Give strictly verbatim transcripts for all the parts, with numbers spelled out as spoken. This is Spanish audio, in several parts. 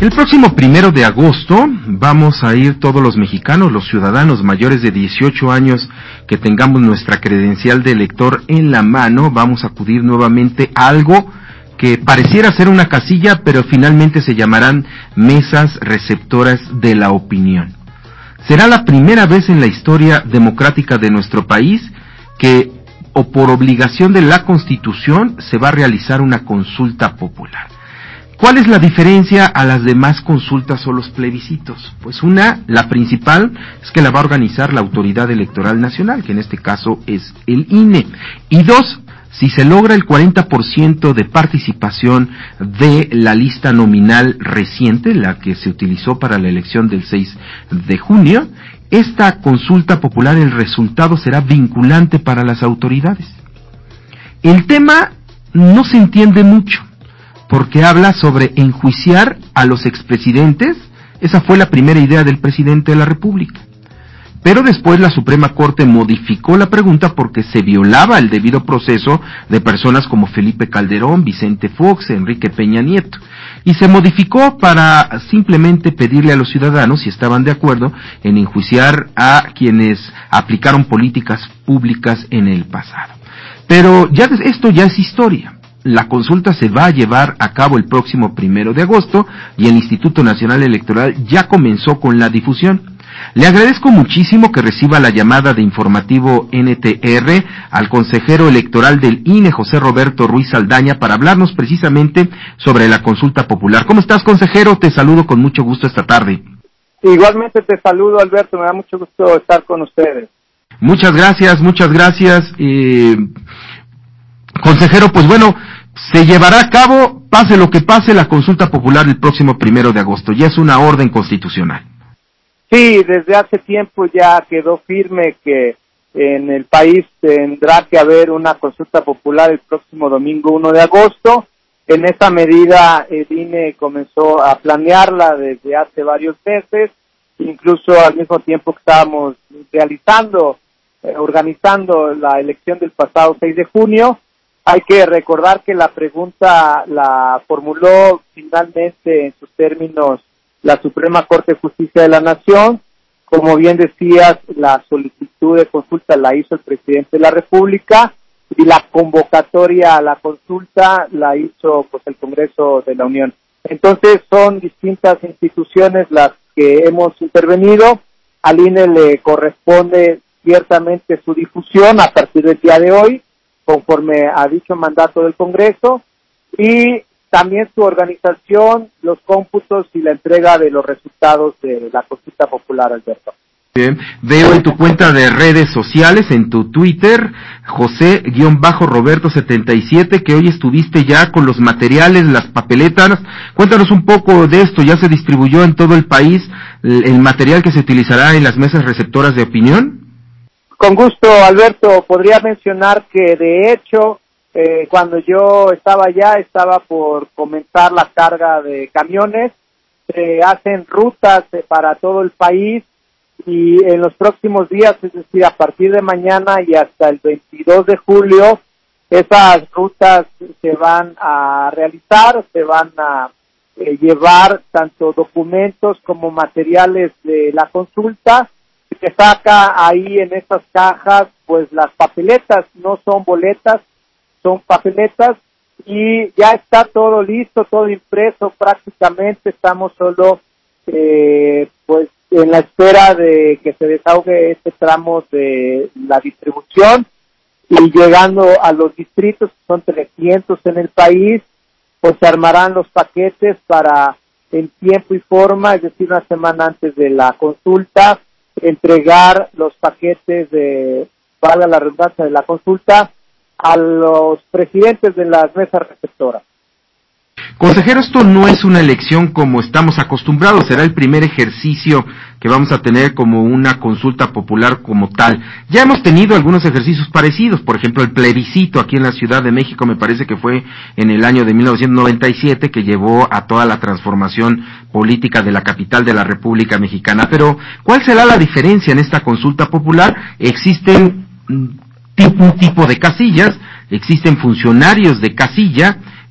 El próximo primero de agosto vamos a ir todos los mexicanos, los ciudadanos mayores de dieciocho años que tengamos nuestra credencial de elector en la mano, vamos a acudir nuevamente a algo que pareciera ser una casilla, pero finalmente se llamarán mesas receptoras de la opinión. Será la primera vez en la historia democrática de nuestro país que, o por obligación de la Constitución, se va a realizar una consulta popular. ¿Cuál es la diferencia a las demás consultas o los plebiscitos? Pues una, la principal, es que la va a organizar la Autoridad Electoral Nacional, que en este caso es el I N E. Y dos, si se logra el cuarenta por ciento de participación de la lista nominal reciente, la que se utilizó para la elección del seis de junio, esta consulta popular, el resultado será vinculante para las autoridades. El tema no se entiende mucho, porque habla sobre enjuiciar a los expresidentes. Esa fue la primera idea del presidente de la República. Pero después la Suprema Corte modificó la pregunta porque se violaba el debido proceso de personas como Felipe Calderón, Vicente Fox, Enrique Peña Nieto. Y se modificó para simplemente pedirle a los ciudadanos si estaban de acuerdo en enjuiciar a quienes aplicaron políticas públicas en el pasado. Pero ya esto ya es historia. La consulta se va a llevar a cabo el próximo primero de agosto y el Instituto Nacional Electoral ya comenzó con la difusión. Le agradezco muchísimo que reciba la llamada de Informativo N T R al consejero electoral del I N E, José Roberto Ruiz Saldaña, para hablarnos precisamente sobre la consulta popular. ¿Cómo estás, consejero? Te saludo con mucho gusto esta tarde. Igualmente te saludo, Alberto, me da mucho gusto estar con ustedes. Muchas gracias, muchas gracias. Eh, consejero, pues bueno, se llevará a cabo, pase lo que pase, la consulta popular el próximo primero de agosto. Ya es una orden constitucional. Sí, desde hace tiempo ya quedó firme que en el país tendrá que haber una consulta popular el próximo domingo uno de agosto. En esa medida el I N E comenzó a planearla desde hace varios meses, incluso al mismo tiempo que estábamos realizando, eh, organizando la elección del pasado seis de junio. Hay que recordar que la pregunta la formuló finalmente en sus términos la Suprema Corte de Justicia de la Nación. Como bien decías, la solicitud de consulta la hizo el presidente de la República y la convocatoria a la consulta la hizo pues el Congreso de la Unión. Entonces son distintas instituciones las que hemos intervenido. Al I N E le corresponde ciertamente su difusión a partir del día de hoy, conforme a dicho mandato del Congreso, y también su organización, los cómputos y la entrega de los resultados de la consulta popular, Alberto. Bien, veo en tu cuenta de redes sociales, en tu Twitter, José-Roberto setenta y siete, que hoy estuviste ya con los materiales, las papeletas. Cuéntanos un poco de esto. ¿Ya se distribuyó en todo el país el material que se utilizará en las mesas receptoras de opinión? Con gusto, Alberto. Podría mencionar que, de hecho, eh, cuando yo estaba allá, estaba por comenzar la carga de camiones. Se hacen rutas eh, para todo el país y en los próximos días, es decir, a partir de mañana y hasta el veintidós de julio, esas rutas se van a realizar, se van a eh, llevar tanto documentos como materiales de la consulta. Se saca ahí en estas cajas pues las papeletas, no son boletas, son papeletas, y ya está todo listo, todo impreso prácticamente. Estamos solo eh, pues en la espera de que se desahogue este tramo de la distribución, y llegando a los distritos, que son trescientos en el país, pues se armarán los paquetes para en tiempo y forma, es decir, una semana antes de la consulta, entregar los paquetes de, valga la redundancia, de la consulta a los presidentes de las mesas receptoras. Consejero, esto no es una elección como estamos acostumbrados, será el primer ejercicio que vamos a tener como una consulta popular como tal. Ya hemos tenido algunos ejercicios parecidos, por ejemplo el plebiscito aquí en la Ciudad de México, me parece que fue en el año de mil novecientos noventa y siete, que llevó a toda la transformación política de la capital de la República Mexicana. Pero, ¿cuál será la diferencia en esta consulta popular? Existen un tipo de casillas, existen funcionarios de casilla,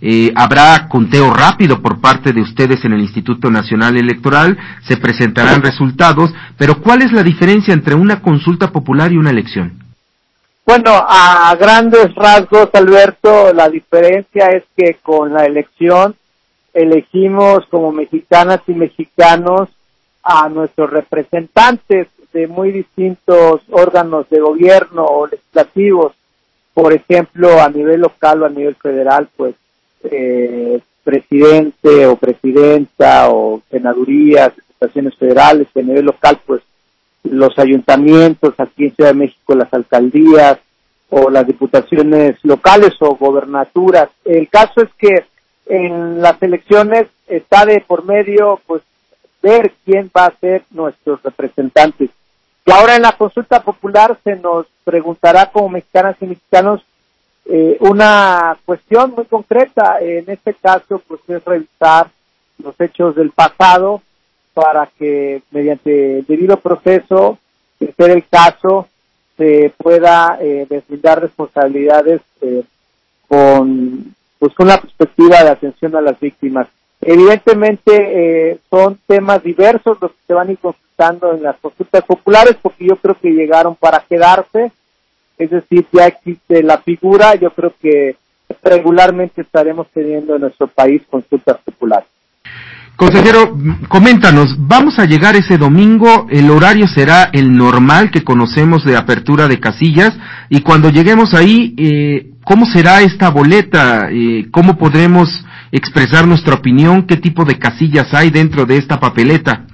Eh, habrá conteo rápido por parte de ustedes en el Instituto Nacional Electoral, se presentarán resultados, pero ¿cuál es la diferencia entre una consulta popular y una elección? Bueno, a grandes rasgos, Alberto, la diferencia es que con la elección elegimos como mexicanas y mexicanos a nuestros representantes de muy distintos órganos de gobierno o legislativos. Por ejemplo, a nivel local o a nivel federal, pues eh, presidente o presidenta o senadurías, diputaciones federales. A nivel local, pues los ayuntamientos, aquí en Ciudad de México las alcaldías o las diputaciones locales o gobernaturas. El caso es que en las elecciones está de por medio, pues, ver quién va a ser nuestros representantes. Y ahora en la consulta popular se nos preguntará como mexicanas y mexicanos eh, una cuestión muy concreta. En este caso, pues, es revisar los hechos del pasado para que mediante el debido proceso, de ser el caso, se pueda eh, deslindar responsabilidades eh, con pues con una perspectiva de atención a las víctimas. Evidentemente eh, son temas diversos los que se van a ir consultando en las consultas populares, porque yo creo que llegaron para quedarse, es decir, ya existe la figura. Yo creo que regularmente estaremos teniendo en nuestro país consultas populares. Consejero, coméntanos, vamos a llegar ese domingo, el horario será el normal que conocemos de apertura de casillas, y cuando lleguemos ahí, eh, ¿cómo será esta boleta? Eh, ¿Cómo podremos expresar nuestra opinión? ¿Qué tipo de casillas hay dentro de esta papeleta?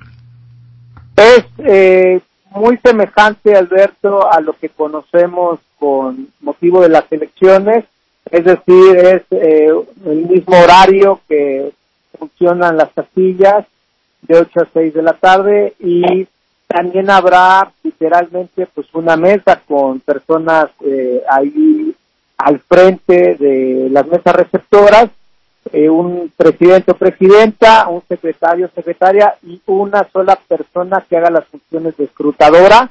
Es eh, muy semejante, Alberto, a lo que conocemos con motivo de las elecciones, es decir, es eh, el mismo horario que funcionan las casillas, de ocho a seis de la tarde, y también habrá literalmente pues una mesa con personas eh, ahí al frente de las mesas receptoras, eh, un presidente o presidenta, un secretario o secretaria y una sola persona que haga las funciones de escrutadora,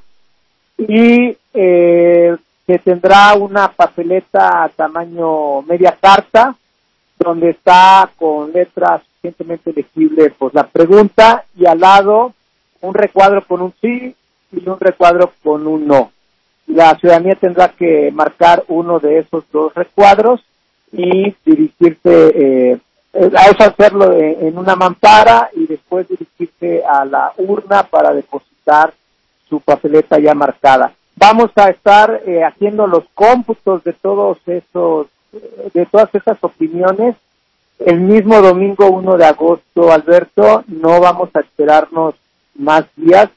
y eh, que tendrá una papeleta a tamaño media carta, donde está con letras suficientemente legible pues la pregunta, y al lado un recuadro con un sí y un recuadro con un no. La ciudadanía tendrá que marcar uno de esos dos recuadros y dirigirse, eh, a eso hacerlo en una mampara, y después dirigirse a la urna para depositar su papeleta ya marcada. Vamos a estar eh, haciendo los cómputos de todos esos de todas esas opiniones el mismo domingo uno de agosto, Alberto. No vamos a esperarnos más días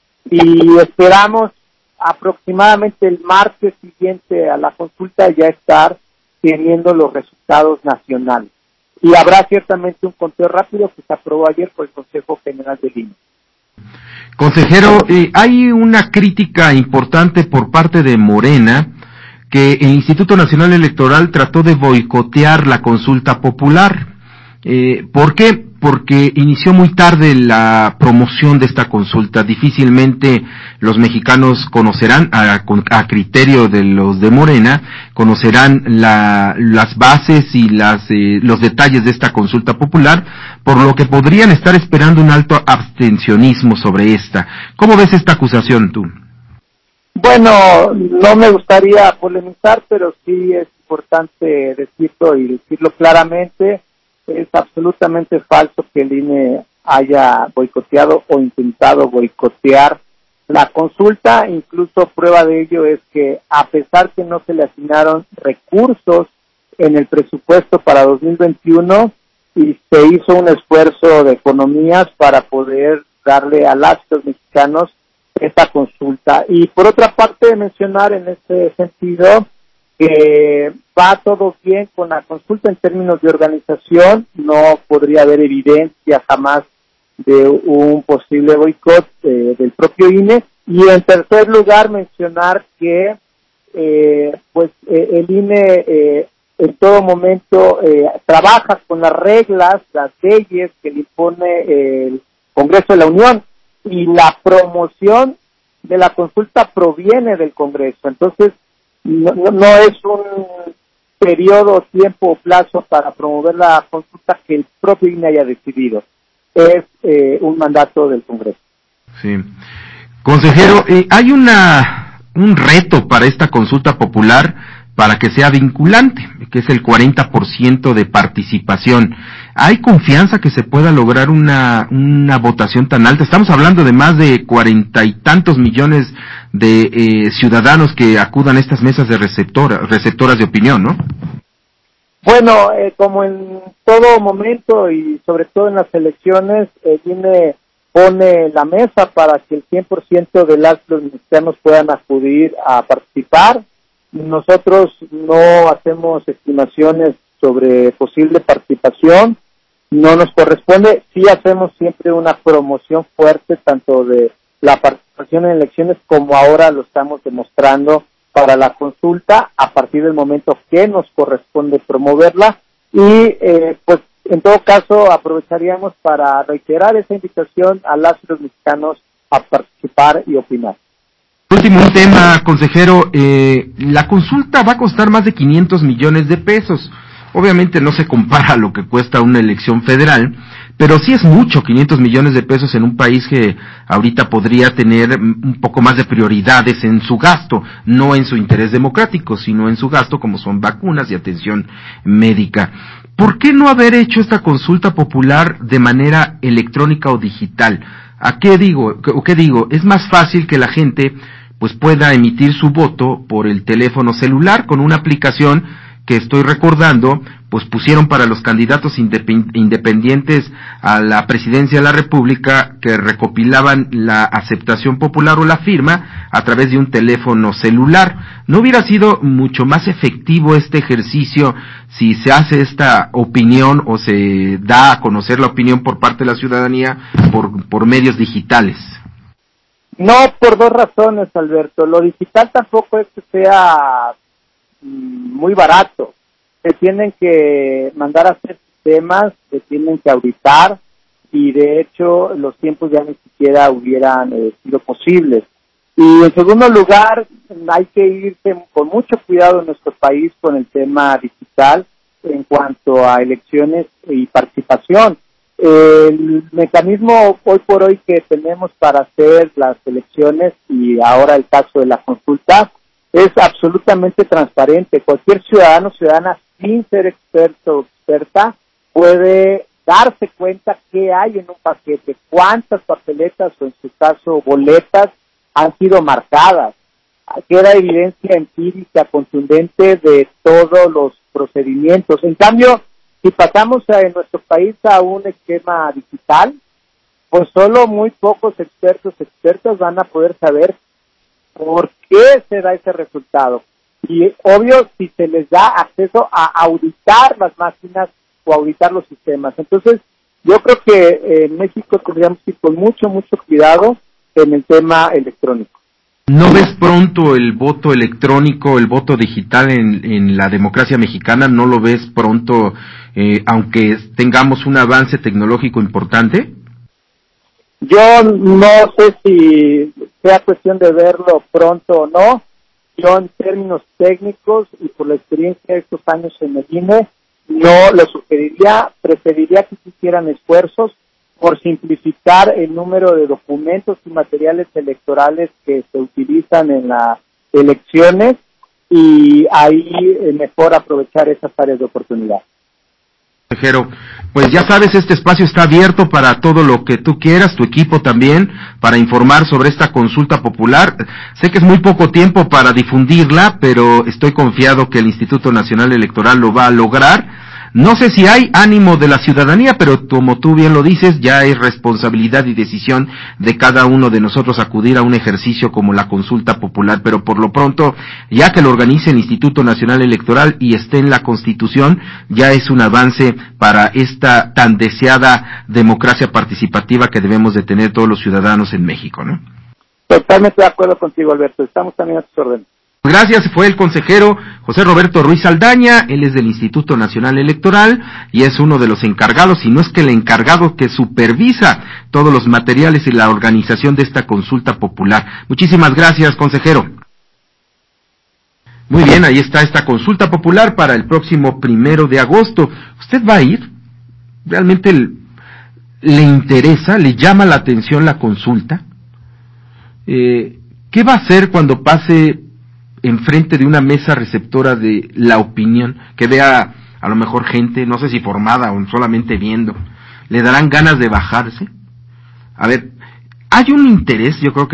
y esperamos aproximadamente el martes siguiente a la consulta ya estar teniendo los resultados nacionales. Y habrá ciertamente un conteo rápido que se aprobó ayer por el Consejo General del I N E. Consejero, eh, hay una crítica importante por parte de Morena, que el Instituto Nacional Electoral trató de boicotear la consulta popular. Eh, ¿Por qué? Porque inició muy tarde la promoción de esta consulta. Difícilmente los mexicanos conocerán, a, a criterio de los de Morena, conocerán la, las bases y las, eh, los detalles de esta consulta popular, por lo que podrían estar esperando un alto abstencionismo sobre esta. ¿Cómo ves esta acusación tú? Bueno, no me gustaría polemizar, pero sí es importante decirlo y decirlo claramente. Es absolutamente falso que el I N E haya boicoteado o intentado boicotear la consulta. Incluso prueba de ello es que, a pesar que no se le asignaron recursos en el presupuesto para dos mil veintiuno, y se hizo un esfuerzo de economías para poder darle a las los mexicanos esta consulta. Y por otra parte, mencionar en este sentido que va todo bien con la consulta en términos de organización. No podría haber evidencia jamás de un posible boicot eh, del propio I N E. Y en tercer lugar, mencionar que eh, pues eh, el I N E eh, en todo momento eh, trabaja con las reglas, las leyes que le impone el Congreso de la Unión, y la promoción de la consulta proviene del Congreso. Entonces, no, no, no es un periodo, tiempo o plazo para promover la consulta que el propio I N E haya decidido. Es eh, un mandato del Congreso. Sí. Consejero, eh, hay una un reto para esta consulta popular para que sea vinculante, que es el cuarenta por ciento de participación. ¿Hay confianza que se pueda lograr una una votación tan alta? Estamos hablando de más de cuarenta y tantos millones de eh, ciudadanos que acudan a estas mesas de receptora, receptoras de opinión, ¿no? Bueno, eh, como en todo momento y sobre todo en las elecciones, el I N E pone la mesa para que el cien por ciento de las los mexicanos puedan acudir a participar. Nosotros no hacemos estimaciones sobre posible participación, no nos corresponde, sí hacemos siempre una promoción fuerte tanto de la participación en elecciones como ahora lo estamos demostrando para la consulta a partir del momento que nos corresponde promoverla y eh, pues en todo caso aprovecharíamos para reiterar esa invitación a las y los mexicanos a participar y opinar. Último un tema, consejero, eh, la consulta va a costar más de quinientos millones de pesos. Obviamente no se compara a lo que cuesta una elección federal, pero sí es mucho, quinientos millones de pesos en un país que ahorita podría tener un poco más de prioridades en su gasto, no en su interés democrático, sino en su gasto como son vacunas y atención médica. ¿Por qué no haber hecho esta consulta popular de manera electrónica o digital? ¿A qué digo? ¿O qué digo? Es más fácil que la gente pues pueda emitir su voto por el teléfono celular con una aplicación que estoy recordando, pues pusieron para los candidatos independientes a la presidencia de la República que recopilaban la aceptación popular o la firma a través de un teléfono celular. ¿No hubiera sido mucho más efectivo este ejercicio si se hace esta opinión o se da a conocer la opinión por parte de la ciudadanía por, por medios digitales? No, por dos razones, Alberto. Lo digital tampoco es que sea mmm, muy barato. Se tienen que mandar a hacer sistemas, se tienen que auditar y de hecho los tiempos ya ni siquiera hubieran eh, sido posibles. Y en segundo lugar, hay que irse con mucho cuidado en nuestro país con el tema digital en cuanto a elecciones y participación. El mecanismo hoy por hoy que tenemos para hacer las elecciones y ahora el caso de la consulta es absolutamente transparente. Cualquier ciudadano o ciudadana sin ser experto o experta puede darse cuenta qué hay en un paquete, cuántas papeletas o en su caso boletas han sido marcadas. Queda evidencia empírica contundente de todos los procedimientos. En cambio, si pasamos a, en nuestro país a un esquema digital, pues solo muy pocos expertos expertos van a poder saber por qué se da ese resultado. Y obvio, si se les da acceso a auditar las máquinas o auditar los sistemas. Entonces, yo creo que eh, en México tendríamos que ir con mucho, mucho cuidado en el tema electrónico. ¿No ves pronto el voto electrónico, el voto digital en, en la democracia mexicana? ¿No lo ves pronto, eh, aunque tengamos un avance tecnológico importante? Yo no sé si sea cuestión de verlo pronto o no. Yo en términos técnicos y por la experiencia de estos años en el I N E, no lo sugeriría, preferiría que se hicieran esfuerzos por simplificar el número de documentos y materiales electorales que se utilizan en las elecciones y ahí mejor aprovechar esas áreas de oportunidad. Consejero, pues ya sabes, este espacio está abierto para todo lo que tú quieras, tu equipo también, para informar sobre esta consulta popular. Sé que es muy poco tiempo para difundirla, pero estoy confiado que el Instituto Nacional Electoral lo va a lograr. No sé si hay ánimo de la ciudadanía, pero como tú bien lo dices, ya es responsabilidad y decisión de cada uno de nosotros acudir a un ejercicio como la consulta popular, pero por lo pronto, ya que lo organice el Instituto Nacional Electoral y esté en la Constitución, ya es un avance para esta tan deseada democracia participativa que debemos de tener todos los ciudadanos en México, ¿no? Totalmente de acuerdo contigo, Alberto. Estamos también a tus órdenes. Gracias, fue el consejero José Roberto Ruiz Saldaña, él es del Instituto Nacional Electoral y es uno de los encargados, si no es que el encargado que supervisa todos los materiales y la organización de esta consulta popular. Muchísimas gracias, consejero. Muy bien, ahí está esta consulta popular para el próximo primero de agosto. ¿Usted va a ir? ¿Realmente le interesa, le llama la atención la consulta? Eh, ¿Qué va a hacer cuando pase enfrente de una mesa receptora de la opinión, que vea a lo mejor gente, no sé si formada o solamente viendo? ¿Le darán ganas de bajarse? A ver, hay un interés, yo creo que